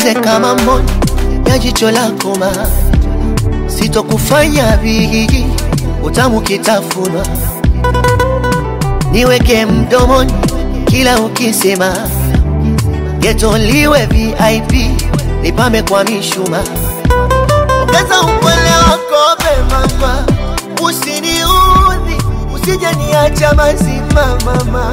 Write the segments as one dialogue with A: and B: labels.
A: nitunze kama mboni ya jicho lako ma, sitokufanya bigi utamu kitafunwa, niweke mdomoni kila ukisema, getoliwe VIP nipame kwa mishuma. Ongeza upole wako mama, usiniudhi, usije niacha mazima mama.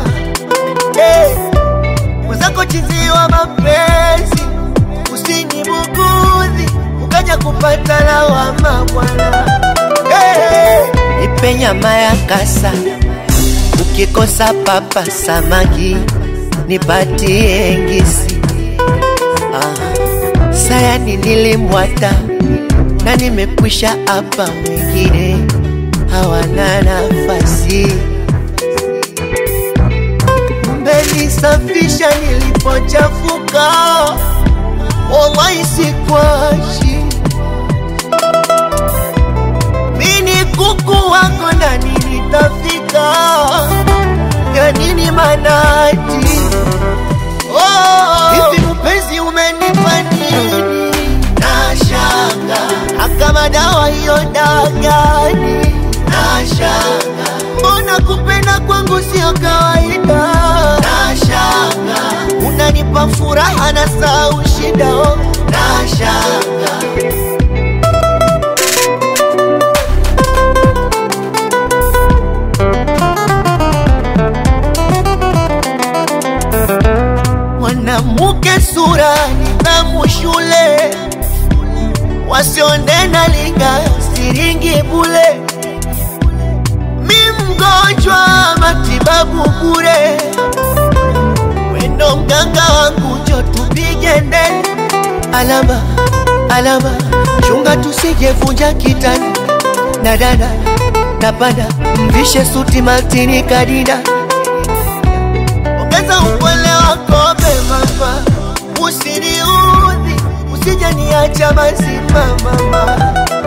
A: Mwenzako chizi wa mapenzi, usinibugudhi ukaja kupata lawama bwana. Nipe nyama ya kasa, ukikosa papa samaki nipatie ngisi. Sayani nilimwata na nimekwisha hapa, wengine hawana nafasi. Mmenisafisha nilipochafuka, wallahi sikwashi. Mini kuku wako ndani nitafika, ya nini manati? Hivi mpenzi umenipa nini? Nashanga kama dawa hiyo dagani. Nashanga mbona kupenda kwangu sio kawaida. Nashanga unanipa furaha na sau shida. Nashanga mwanamke sura nidhamu shule, wasione na linga siringi bule. Mi mgonjwa matibabu bure, wendo mganga wangu njo tupige ndeni. Alama, alama, chunga tusije vunja kitani. Na dada, napanda, mvishe suti Martini Kadida. Ongeza upole wako mama, usiniudhi, usije niacha mazima mama.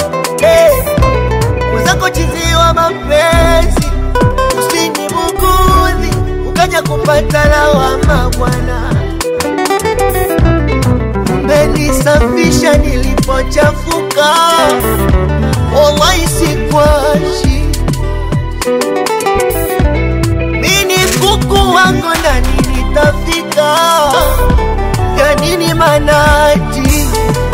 A: Mwenzako chizi wa mapenzi, usinibugudhi ukaja kupata lawama bwana. Mmenisafisha nilipochafuka, wallahi sikwashi. Mini kuku wako ndani nitafika, ya nini manati?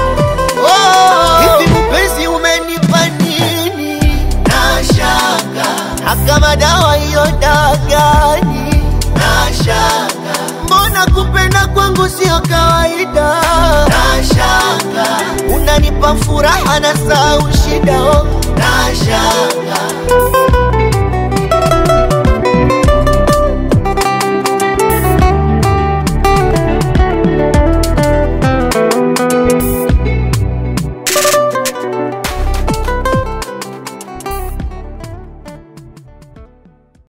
A: Hivi mpenzi umenipa nini? Nashanga kama dawa hiyo dagani. Nashanga mbona kupenda kwangu sio kawaida. Nashanga unanipa furaha na sau shida. Nashanga